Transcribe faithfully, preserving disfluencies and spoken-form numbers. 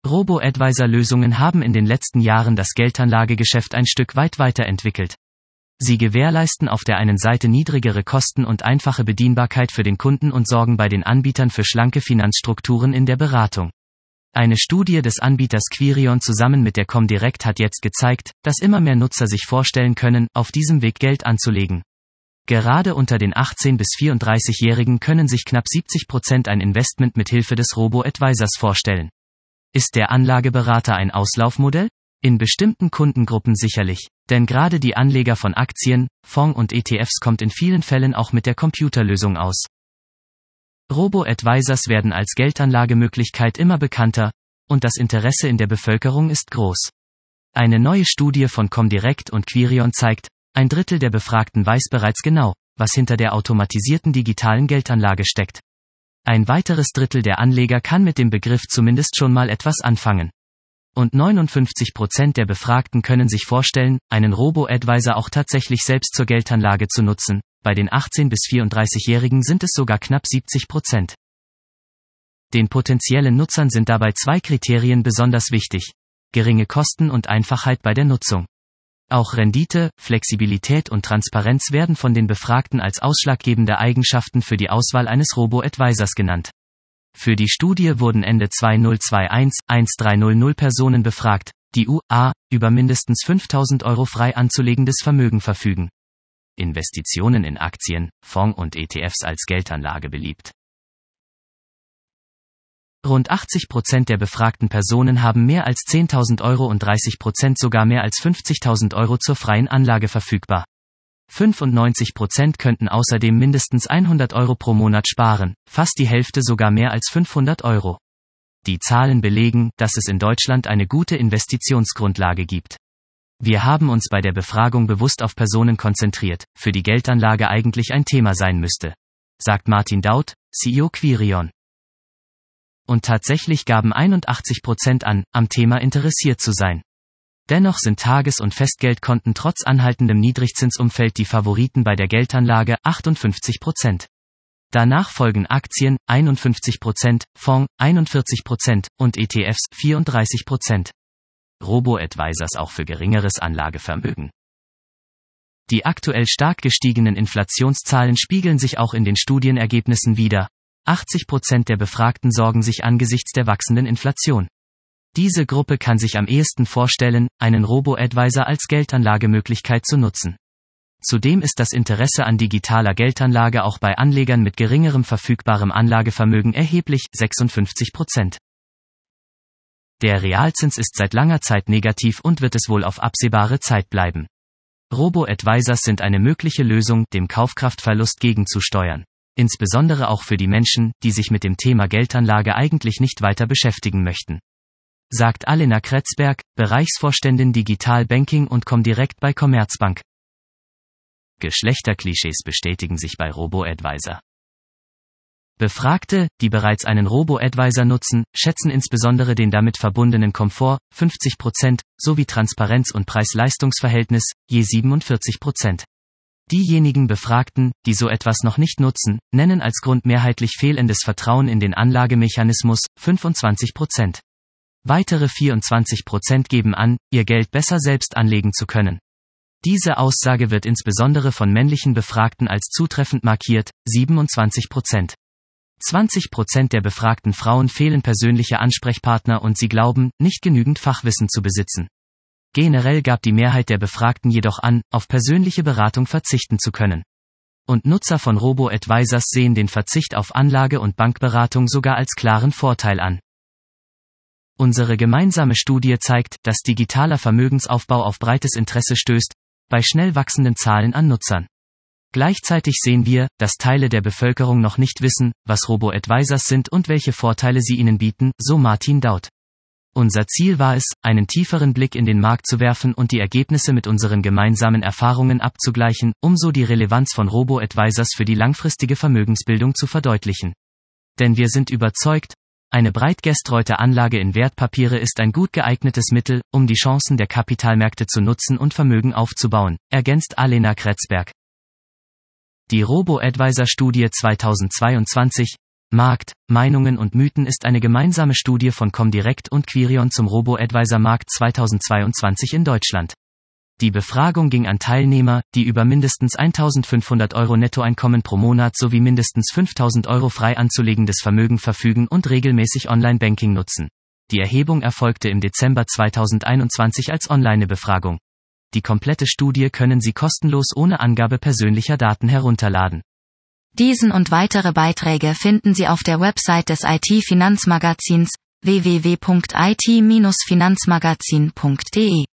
Robo-Advisor-Lösungen haben in den letzten Jahren das Geldanlagegeschäft ein Stück weit weiterentwickelt. Sie gewährleisten auf der einen Seite niedrigere Kosten und einfache Bedienbarkeit für den Kunden und sorgen bei den Anbietern für schlanke Finanzstrukturen in der Beratung. Eine Studie des Anbieters Quirion zusammen mit der Comdirect hat jetzt gezeigt, dass immer mehr Nutzer sich vorstellen können, auf diesem Weg Geld anzulegen. Gerade unter den achtzehn- bis vierunddreißigjährigen können sich knapp siebzig Prozent ein Investment mit Hilfe des Robo-Advisors vorstellen. Ist der Anlageberater ein Auslaufmodell? In bestimmten Kundengruppen sicherlich, denn gerade die Anleger von Aktien, Fonds und E T Fs kommt in vielen Fällen auch mit der Computerlösung aus. Robo-Advisors werden als Geldanlagemöglichkeit immer bekannter, und das Interesse in der Bevölkerung ist groß. Eine neue Studie von Comdirect und Quirion zeigt, ein Drittel der Befragten weiß bereits genau, was hinter der automatisierten digitalen Geldanlage steckt. Ein weiteres Drittel der Anleger kann mit dem Begriff zumindest schon mal etwas anfangen. Und neunundfünfzig Prozent der Befragten können sich vorstellen, einen Robo-Advisor auch tatsächlich selbst zur Geldanlage zu nutzen. Bei den achtzehn- bis vierunddreißigjährigen sind es sogar knapp siebzig Prozent. Den potenziellen Nutzern sind dabei zwei Kriterien besonders wichtig: geringe Kosten und Einfachheit bei der Nutzung. Auch Rendite, Flexibilität und Transparenz werden von den Befragten als ausschlaggebende Eigenschaften für die Auswahl eines Robo-Advisors genannt. Für die Studie wurden Ende zweitausendzweiundzwanzig dreihundert Personen befragt, die U A über mindestens fünftausend Euro frei anzulegendes Vermögen verfügen. Investitionen in Aktien, Fonds und E T Fs als Geldanlage beliebt. Rund achtzig Prozent der befragten Personen haben mehr als zehntausend Euro und dreißig Prozent sogar mehr als fünfzigtausend Euro zur freien Anlage verfügbar. fünfundneunzig Prozent könnten außerdem mindestens hundert Euro pro Monat sparen, fast die Hälfte sogar mehr als fünfhundert Euro. Die Zahlen belegen, dass es in Deutschland eine gute Investitionsgrundlage gibt. Wir haben uns bei der Befragung bewusst auf Personen konzentriert, für die Geldanlage eigentlich ein Thema sein müsste, sagt Martin Daut, C E O Quirion. Und tatsächlich gaben einundachtzig Prozent an, am Thema interessiert zu sein. Dennoch sind Tages- und Festgeldkonten trotz anhaltendem Niedrigzinsumfeld die Favoriten bei der Geldanlage, achtundfünfzig Prozent. Danach folgen Aktien, einundfünfzig Prozent, Fonds, einundvierzig Prozent, und E T Fs, vierunddreißig Prozent. Robo-Advisors auch für geringeres Anlagevermögen. Die aktuell stark gestiegenen Inflationszahlen spiegeln sich auch in den Studienergebnissen wider. achtzig Prozent der Befragten sorgen sich angesichts der wachsenden Inflation. Diese Gruppe kann sich am ehesten vorstellen, einen Robo-Advisor als Geldanlagemöglichkeit zu nutzen. Zudem ist das Interesse an digitaler Geldanlage auch bei Anlegern mit geringerem verfügbarem Anlagevermögen erheblich, sechsundfünfzig Prozent. Der Realzins ist seit langer Zeit negativ und wird es wohl auf absehbare Zeit bleiben. Robo-Advisors sind eine mögliche Lösung, dem Kaufkraftverlust gegenzusteuern. Insbesondere auch für die Menschen, die sich mit dem Thema Geldanlage eigentlich nicht weiter beschäftigen möchten. Sagt Alena Kretzberg, Bereichsvorständin Digital Banking und Comdirect bei Commerzbank. Geschlechterklischees bestätigen sich bei Robo-Advisor. Befragte, die bereits einen Robo-Advisor nutzen, schätzen insbesondere den damit verbundenen Komfort, fünfzig Prozent, sowie Transparenz und Preis-Leistungs-Verhältnis, je siebenundvierzig Prozent. Diejenigen Befragten, die so etwas noch nicht nutzen, nennen als Grund mehrheitlich fehlendes Vertrauen in den Anlagemechanismus, fünfundzwanzig Prozent. Weitere vierundzwanzig Prozent geben an, ihr Geld besser selbst anlegen zu können. Diese Aussage wird insbesondere von männlichen Befragten als zutreffend markiert, siebenundzwanzig Prozent. zwanzig Prozent der befragten Frauen fehlen persönliche Ansprechpartner und sie glauben, nicht genügend Fachwissen zu besitzen. Generell gab die Mehrheit der Befragten jedoch an, auf persönliche Beratung verzichten zu können. Und Nutzer von Robo-Advisors sehen den Verzicht auf Anlage- und Bankberatung sogar als klaren Vorteil an. Unsere gemeinsame Studie zeigt, dass digitaler Vermögensaufbau auf breites Interesse stößt, bei schnell wachsenden Zahlen an Nutzern. Gleichzeitig sehen wir, dass Teile der Bevölkerung noch nicht wissen, was Robo-Advisors sind und welche Vorteile sie ihnen bieten, so Martin Daut. Unser Ziel war es, einen tieferen Blick in den Markt zu werfen und die Ergebnisse mit unseren gemeinsamen Erfahrungen abzugleichen, um so die Relevanz von Robo-Advisors für die langfristige Vermögensbildung zu verdeutlichen. Denn wir sind überzeugt, eine breit gestreute Anlage in Wertpapiere ist ein gut geeignetes Mittel, um die Chancen der Kapitalmärkte zu nutzen und Vermögen aufzubauen, ergänzt Alena Kretzberg. Die Robo-Advisor-Studie zweitausendzweiundzwanzig, Markt, Meinungen und Mythen ist eine gemeinsame Studie von Comdirect und Quirion zum Robo-Advisor-Markt zweitausendzweiundzwanzig in Deutschland. Die Befragung ging an Teilnehmer, die über mindestens eintausendfünfhundert Euro Nettoeinkommen pro Monat sowie mindestens fünftausend Euro frei anzulegendes Vermögen verfügen und regelmäßig Online-Banking nutzen. Die Erhebung erfolgte im Dezember zweitausendeinundzwanzig als Online-Befragung. Die komplette Studie können Sie kostenlos ohne Angabe persönlicher Daten herunterladen. Diesen und weitere Beiträge finden Sie auf der Website des I T-Finanzmagazins w w w punkt i t Bindestrich finanzmagazin punkt d e.